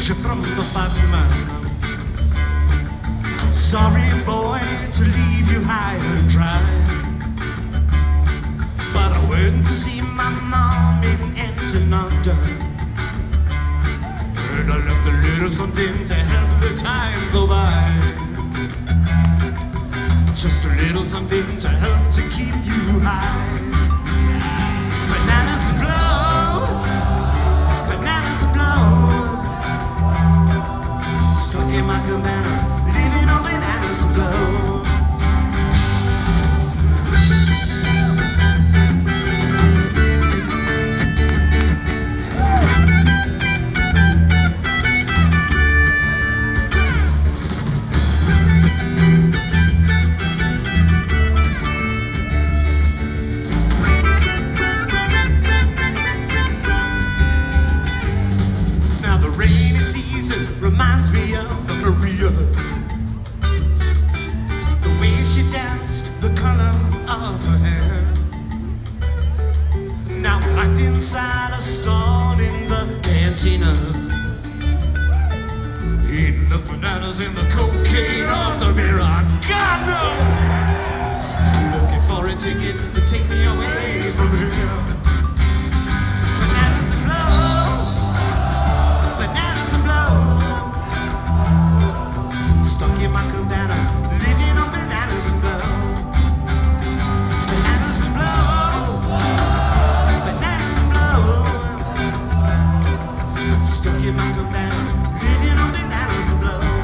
you from the bottom. Sorry, boy, to leave you high and dry. But I went to see my mom in Ensenada, and I left a little something to help the time go by. Just a little something to help to keep you high. Bananas blow, bananas blow. Stuck in my cabana, living on bananas blow. Reminds me of Maria, the way she danced, the color of her hair. Now I'm locked inside a stall in the cantina, eating the bananas and the cocaine off the mirror. God no! Looking for a ticket to take me away from here. Bananas and blow, bananas and blow. Stuck in my cabana, living on bananas and blow. Bananas and blow, bananas and blow. Stuck in my cabana, living on bananas and blow.